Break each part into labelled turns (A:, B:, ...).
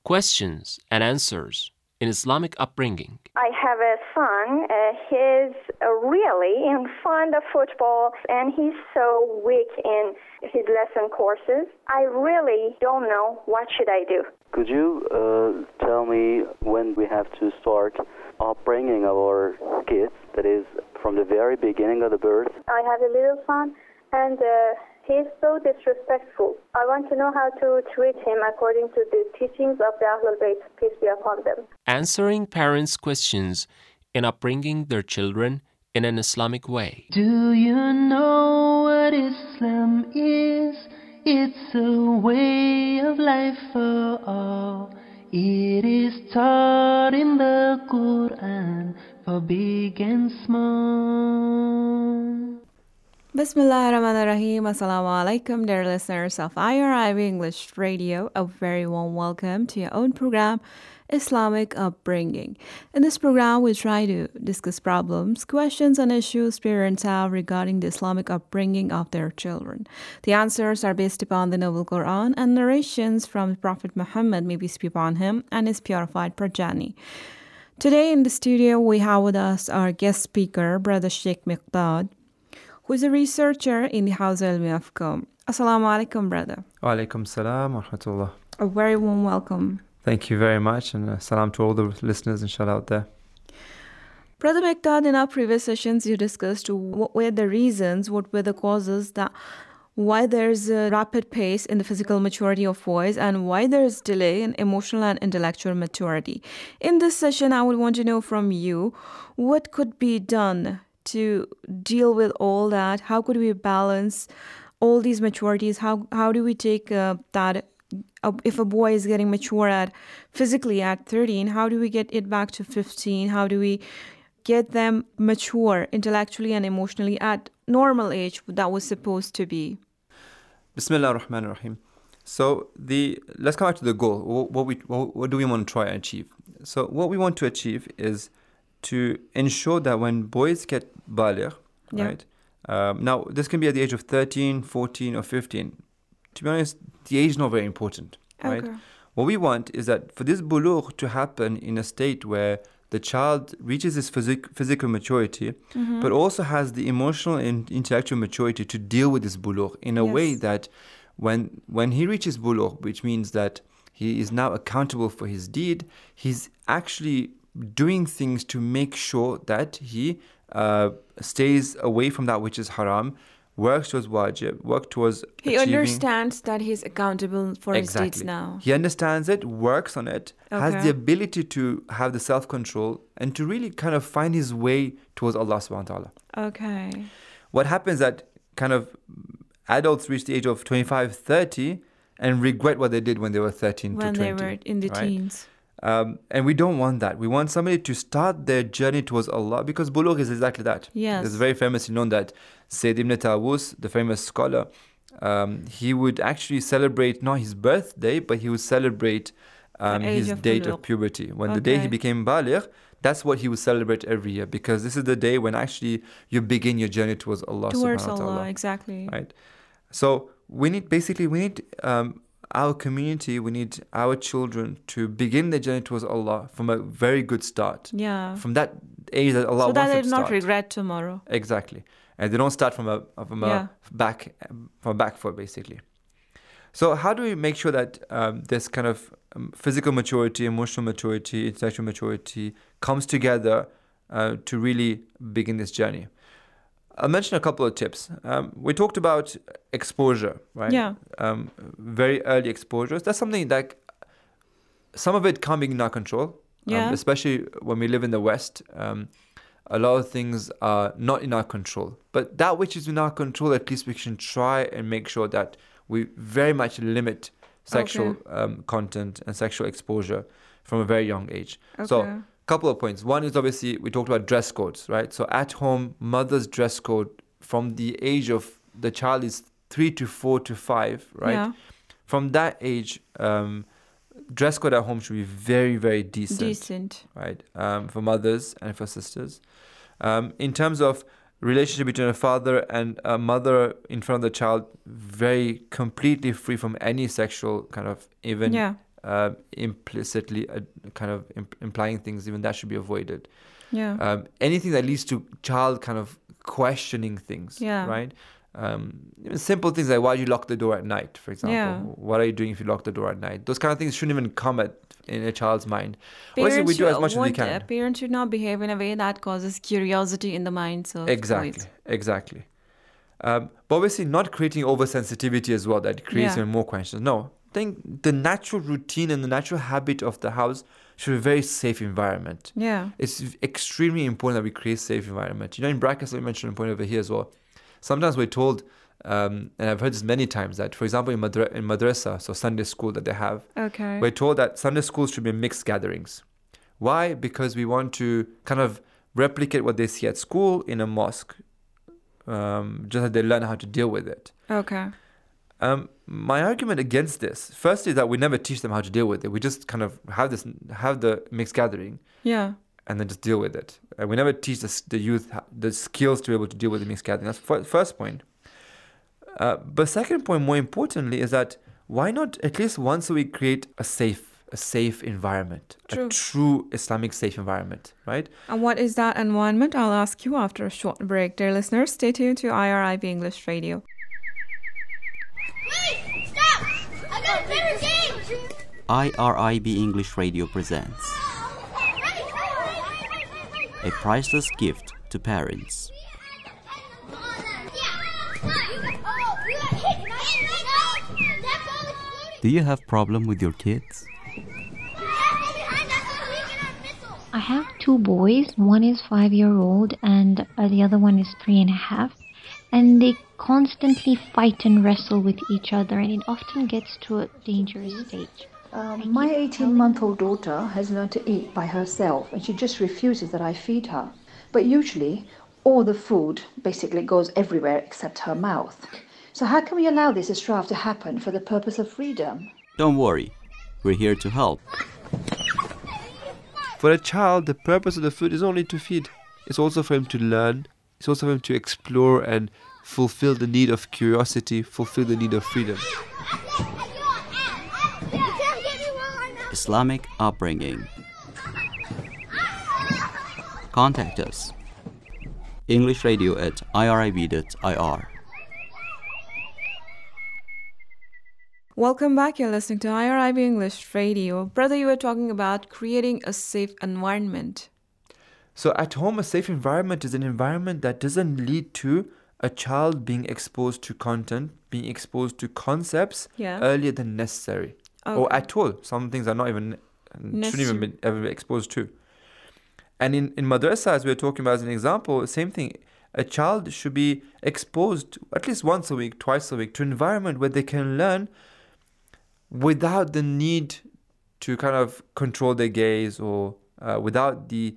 A: questions and answers in Islamic upbringing.
B: I have a son. He's really fond of football, and he's so weak in his lesson courses. I really don't know what should I do.
C: Could you tell me when we have to start upbringing our kids, that is, from the very beginning of the birth?
B: I have a little son, and he's so disrespectful. I want to know how to treat him according to the teachings of the Ahlul Bayt, peace be upon them.
A: Answering parents' questions in upbringing their children in an Islamic way.
D: Do you know what Islam is? It's a way of life for all. It is taught in the Quran for big and small.
E: Bismillahirrahmanirrahim. Assalamu alaikum, dear listeners of IRIB English Radio. A very warm welcome to your own program, Islamic Upbringing. In this program, we try to discuss problems, questions, and issues parents have regarding the Islamic upbringing of their children. The answers are based upon the Noble Quran and narrations from Prophet Muhammad, may peace be upon him, and his purified progeny. Today in the studio, we have with us our guest speaker, Brother Sheikh Miqdad, who is a researcher in the House Ilmi of Qom. Assalamu alaikum, brother.
F: Wa alaikum salam wa rahmatullah.
E: A very warm welcome.
F: Thank you very much, and salam to all the listeners, inshallah, out there.
E: Brother Miqdad, in our previous sessions, you discussed what were the reasons, what were the causes that why there's a rapid pace in the physical maturity of boys and why there's delay in emotional and intellectual maturity. In this session, I would want to know from you, what could be done to deal with all that? How could we balance all these maturities? How do we take that? If a boy is getting mature physically at 13, how do we get it back to 15? How do we get them mature intellectually and emotionally at normal age that was supposed to be?
F: Bismillah ar-Rahman ar-Rahim. So let's come back to the goal. What do we want to try and achieve? So what we want to achieve is to ensure that when boys get baligh, right? Now, this can be at the age of 13, 14, or 15. To be honest, the age is not very important, right?
E: Okay.
F: What we want is that for this bulugh to happen in a state where the child reaches his physical maturity, but also has the emotional and intellectual maturity to deal with this bulugh in a way that when he reaches bulugh, which means that he is now accountable for his deed, he's actually doing things to make sure that he stays away from that which is haram, works towards wajib, work towards
E: He understands that he's accountable for his deeds now.
F: He understands it, works on it, has the ability to have the self-control and to really kind of find his way towards Allah subhanahu wa ta'ala.
E: Okay.
F: What happens that kind of adults reach the age of 25, 30 and regret what they did when they were 13 to 20.
E: When they were in the teens.
F: And we don't want that. We want somebody to start their journey towards Allah, because bulugh is exactly that.
E: Yes.
F: It's very famously known that Sayyid Ibn Tawus, the famous scholar, he would actually celebrate not his birthday, but he would celebrate his date of puberty. When the day he became baligh, that's what he would celebrate every year, because this is the day when actually you begin your journey towards Allah.
E: Towards
F: subhanahu wa ta'ala.
E: Allah, exactly.
F: Right. So we need our community, we need our children to begin their journey towards Allah from a very good start.
E: Yeah.
F: From that age that Allah wants them to start.
E: So that they not regret tomorrow.
F: Exactly. And they don't start from a back foot, basically. So how do we make sure that this kind of physical maturity, emotional maturity, intellectual maturity comes together to really begin this journey? I'll mention a couple of tips. We talked about exposure, right?
E: Yeah.
F: Very early exposures. That's something that some of it can't be in our control.
E: Yeah.
F: Especially when we live in the West. A lot of things are not in our control. But that which is in our control, at least we can try and make sure that we very much limit sexual content and sexual exposure from a very young age.
E: Okay.
F: So, couple of points. One is obviously we talked about dress codes, right? So at home, mother's dress code from the age of the child is 3 to 4 to 5, right?
E: Yeah.
F: From that age, dress code at home should be very, very decent. Right? For mothers and for sisters. In terms of relationship between a father and a mother in front of the child, very completely free from any sexual kind of even implicitly kind of implying things, even that should be avoided.
E: Yeah.
F: Anything that leads to child kind of questioning things,
E: Yeah.
F: right? Even simple things like, why do you lock the door at night, for example?
E: Yeah.
F: What are you doing if you lock the door at night? Those kind of things shouldn't even come in a child's mind. Obviously, we do as much as we can.
E: Parents should not behave in a way that causes curiosity in the minds of
F: Exactly. But obviously not creating oversensitivity as well that creates even more questions. No, I think the natural routine and the natural habit of the house should be a very safe environment.
E: Yeah.
F: It's extremely important that we create a safe environment. In brackets, we mentioned a point over here as well. Sometimes we're told, and I've heard this many times, that, for example, in madrasa, so Sunday school that they have, we're told that Sunday schools should be mixed gatherings. Why? Because we want to kind of replicate what they see at school in a mosque, just that they learn how to deal with it.
E: Okay.
F: My argument against this, first, is that we never teach them how to deal with it. We just kind of have the mixed gathering.
E: Yeah.
F: And then just deal with it. We never teach the youth the skills to be able to deal with the mixed gathering. That's first point. But second point, more importantly, is that why not at least once a week create a safe environment,
E: True.
F: a true Islamic safe environment, right?
E: And what is that environment? I'll ask you after a short break. Dear listeners, stay tuned to IRIB English Radio.
G: Wait! Stop! I got a better game!
H: IRIB English Radio presents a priceless gift to parents. Do you have problem with your kids?
I: I have two boys. One is 5-year-old and the other one is 3.5. And they constantly fight and wrestle with each other, and it often gets to a dangerous stage.
J: My 18-month-old daughter has learned to eat by herself, and she just refuses that I feed her. But usually, all the food basically goes everywhere except her mouth. So how can we allow this strife to happen for the purpose of freedom?
H: Don't worry, we're here to help.
F: For a child, the purpose of the food is only to feed. It's also for him to learn. It's also for him to explore and fulfill the need of curiosity, fulfill the need of freedom.
H: Islamic upbringing. Contact us. EnglishRadio@irib.ir.
E: Welcome back. You're listening to IRIB English Radio. Brother, you were talking about creating a safe environment.
F: So at home, a safe environment is an environment that doesn't lead to a child being exposed to content, being exposed to concepts earlier than necessary.
E: Okay.
F: Or at all. Some things are not even, shouldn't even be ever be exposed to. And in madrasa, as we were talking about as an example, same thing. A child should be exposed at least once a week, twice a week, to an environment where they can learn without the need to kind of control their gaze, or without the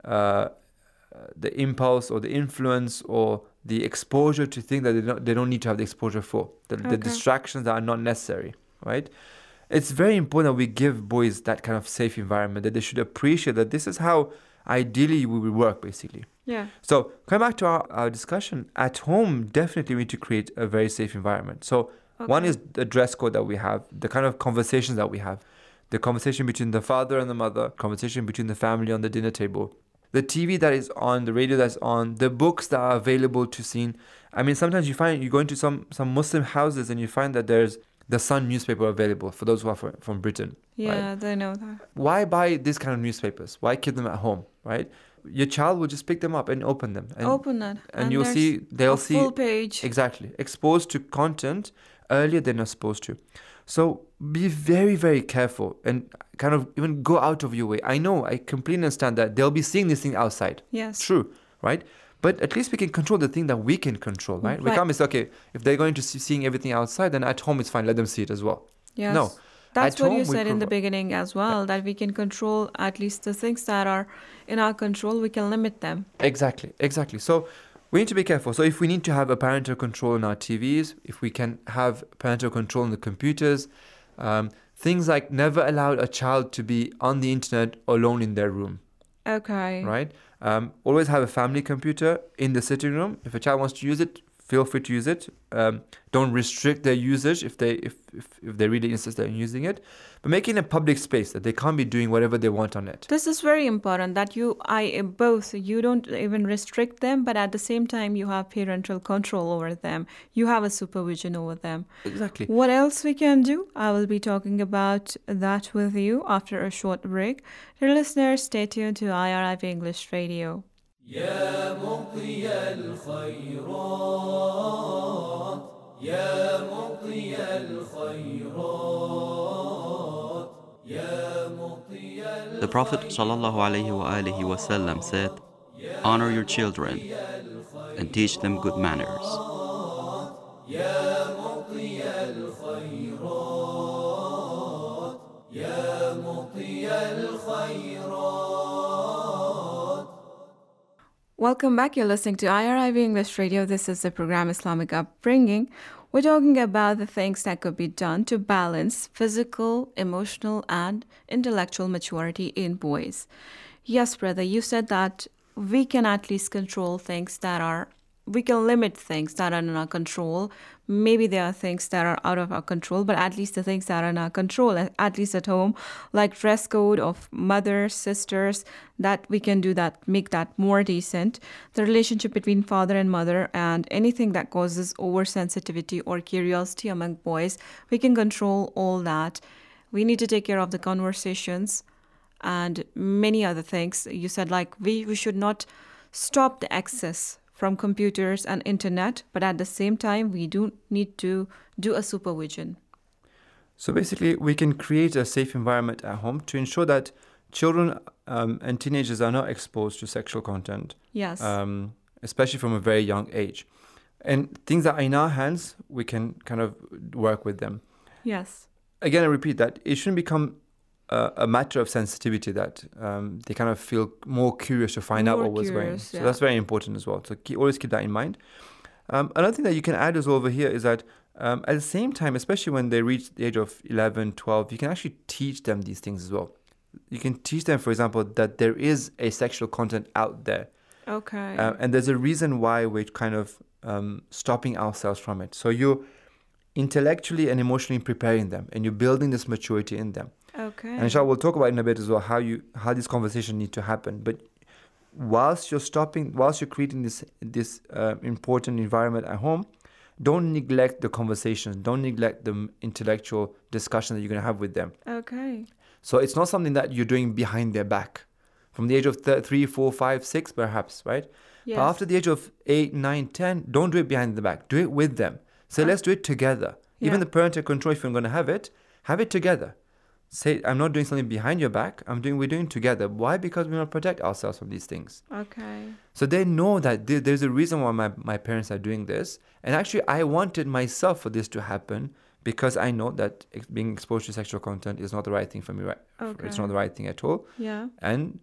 F: impulse or the influence or the exposure to things that they don't need to have the exposure for, the distractions that are not necessary, right? It's very important that we give boys that kind of safe environment, that they should appreciate that this is how ideally we will work, basically.
E: Yeah.
F: So coming back to our discussion, at home, definitely we need to create a very safe environment. So one is the dress code that we have, the kind of conversations that we have, the conversation between the father and the mother, conversation between the family on the dinner table, the TV that is on, the radio that's on, the books that are available to see. I mean, sometimes you go into some Muslim houses and you find that there's the Sun newspaper available for those who are from Britain.
E: Yeah,
F: right?
E: they know that.
F: Why buy this kind of newspapers? Why keep them at home, right? Your child will just pick them up and open them. And you'll see, they'll see
E: full page.
F: Exactly. Exposed to content earlier than they're supposed to. So be very, very careful and kind of even go out of your way. I know, I completely understand that they'll be seeing this thing outside.
E: Yes.
F: True, right? But at least we can control the thing that we can control, right? We can't be okay, if they're going to seeing everything outside, then at home it's fine, let them see it as well.
E: Yes.
F: No.
E: That's what you said in the beginning as well, that we can control at least the things that are in our control, we can limit them.
F: Exactly. So we need to be careful. So if we need to have a parental control on our TVs, if we can have parental control on the computers, things like never allow a child to be on the internet alone in their room.
E: Okay.
F: Right? Always have a family computer in the sitting room. If a child wants to use it, feel free to use it. Don't restrict their usage if they really insist on using it, but make it a public space that they can't be doing whatever they want on it.
E: This is very important that you don't even restrict them, but at the same time you have parental control over them. You have a supervision over them.
F: Exactly.
E: What else we can do? I will be talking about that with you after a short break. Dear listeners, stay tuned to IRIB English Radio.
K: يا مطي الخيرات يا مطي الخيرات يا مطي
H: The Prophet ﷺ said, "Honor your children and teach them good manners."
K: يا مطي الخيرات يا مطي الخيرات.
E: Welcome back. You're listening to IRIB English Radio. This is the program Islamic Upbringing. We're talking about the things that could be done to balance physical, emotional, and intellectual maturity in boys. Yes, brother, you said that we can at least control things we can limit things that are in our control. Maybe there are things that are out of our control, but at least the things that are in our control, at least at home, like dress code of mothers, sisters, that we can do that, make that more decent. The relationship between father and mother and anything that causes oversensitivity or curiosity among boys, we can control all that. We need to take care of the conversations and many other things. You said like we should not stop the access from computers and internet, but at the same time, we do need to do a supervision.
F: So basically, we can create a safe environment at home to ensure that children and teenagers are not exposed to sexual content.
E: Yes.
F: Especially from a very young age. And things that are in our hands, we can kind of work with them.
E: Yes.
F: Again, I repeat that it shouldn't become a matter of sensitivity that they kind of feel more curious to find out what was going on. So that's very important as well. So always keep that in mind. Another thing that you can add as well over here is that at the same time, especially when they reach the age of 11, 12, you can actually teach them these things as well. You can teach them, for example, that there is a sexual content out there.
E: Okay.
F: And there's a reason why we're kind of stopping ourselves from it. So you're intellectually and emotionally preparing them, and you're building this maturity in them.
E: Okay.
F: And inshallah, we'll talk about in a bit as well how this conversation need to happen. But whilst you're creating this important environment at home, don't neglect the conversations. Don't neglect the intellectual discussion that you're going to have with them.
E: Okay.
F: So it's not something that you're doing behind their back. From the age of 3, 4, 5, 6, perhaps, right?
E: Yes.
F: But after the age of 8, 9, 10, don't do it behind the back. Do it with them. So let's do it together.
E: Yeah.
F: Even the parental control, if you're going to have it together. Say, I'm not doing something behind your back. We're doing it together. Why? Because we want to protect ourselves from these things.
E: Okay.
F: So they know that there's a reason why my parents are doing this. And actually, I wanted myself for this to happen because I know that being exposed to sexual content is not the right thing for me. Right?
E: Okay.
F: It's not the right thing at all.
E: Yeah.
F: And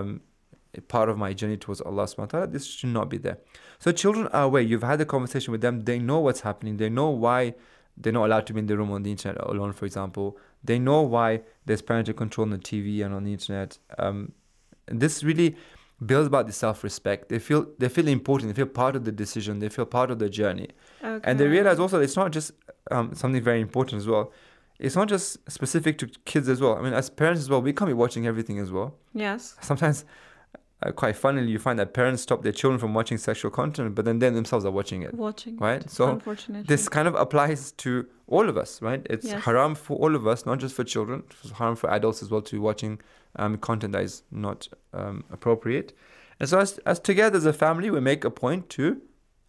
F: part of my journey towards Allah subhanahu wa ta'ala, this should not be there. So children are aware. You've had a conversation with them. They know what's happening. They know why they're not allowed to be in the room on the internet alone, for example. They know why there's parental control on the TV and on the internet. And this really builds about the self-respect. They feel important. They feel part of the decision. They feel part of the journey.
E: Okay.
F: And they realize also it's not just something very important as well. It's not just specific to kids as well. I mean, as parents as well, we can't be watching everything as well.
E: Yes.
F: Sometimes, quite funnily, you find that parents stop their children from watching sexual content, but then they themselves are watching it. Right? So
E: unfortunately,
F: this kind of applies to all of us, right? It's
E: Yes.
F: haram for all of us, not just for children. It's haram for adults as well to watching content that is not appropriate. And so as together as a family, we make a point to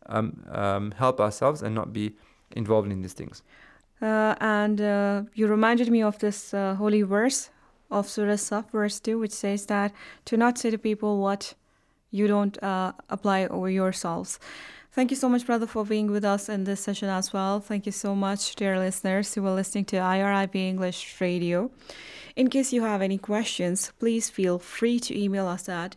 F: help ourselves and not be involved in these things.
E: And you reminded me of this holy verse of Surah Saf, verse 2, which says that to not say to people what you don't apply over yourselves. Thank you so much, brother, for being with us in this session as well. Thank you so much, dear listeners who are listening to IRIB English Radio. In case you have any questions, please feel free to email us at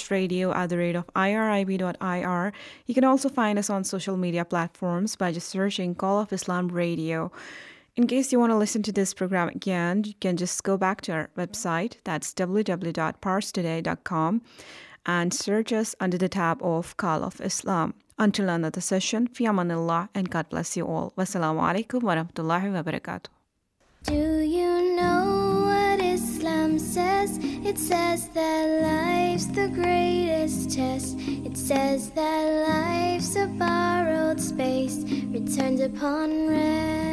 E: englishradio@irib.ir. You can also find us on social media platforms by just searching Call of Islam Radio. In case you want to listen to this program again, you can just go back to our website. That's www.parstoday.com and search us under the tab of Call of Islam. Until another session, fi amanillah, and God bless you all. Wassalamu alaikum wa rahmatullahi wa barakatuh.
L: Do you know what Islam says? It says that life's the greatest test. It says that life's a borrowed space, returned upon rest.